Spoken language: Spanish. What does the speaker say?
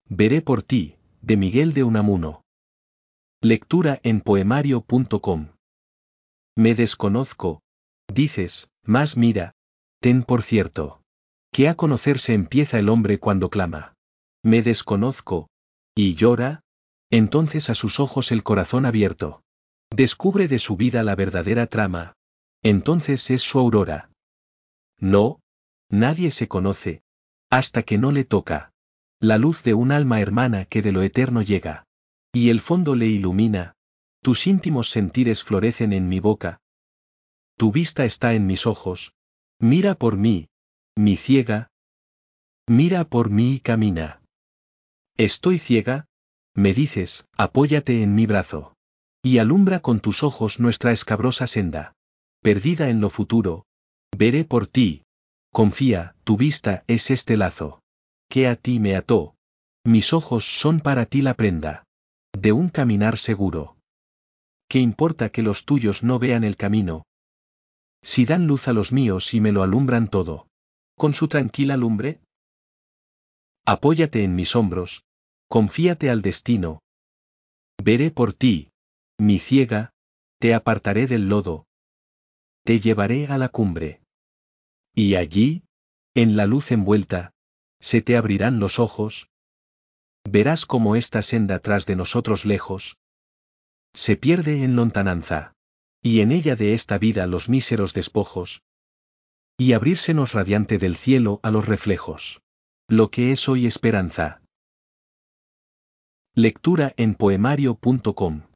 Veré por ti, de Miguel de Unamuno. Lectura en poemario.com. Me desconozco, dices, mas mira, ten por cierto, que a conocerse empieza el hombre cuando clama. Me desconozco, y llora, entonces a sus ojos el corazón abierto. Descubre de su vida la verdadera trama, entonces es su aurora. No, nadie se conoce, hasta que no le toca la luz de un alma hermana que de lo eterno llega, y el fondo le ilumina, tus íntimos sentires florecen en mi boca. Tu vista está en mis ojos, mira por mí, mi ciega, mira por mí y camina. ¿Estoy ciega? Me dices, apóyate en mi brazo. Y alumbra con tus ojos nuestra escabrosa senda. Perdida en lo futuro, veré por ti. Confía, tu vista es este lazo, que a ti me ató. Mis ojos son para ti la prenda de un caminar seguro. ¿Qué importa que los tuyos no vean el camino? Si dan luz a los míos y me lo alumbran todo, con su tranquila lumbre. Apóyate en mis hombros, confíate al destino. Veré por ti, mi ciega, te apartaré del lodo. Te llevaré a la cumbre. Y allí, en la luz envuelta, se te abrirán los ojos. Verás como esta senda tras de nosotros lejos se pierde en lontananza, y en ella de esta vida los míseros despojos, y abrírsenos radiante del cielo a los reflejos. Lo que es hoy esperanza. Lectura en poemario.com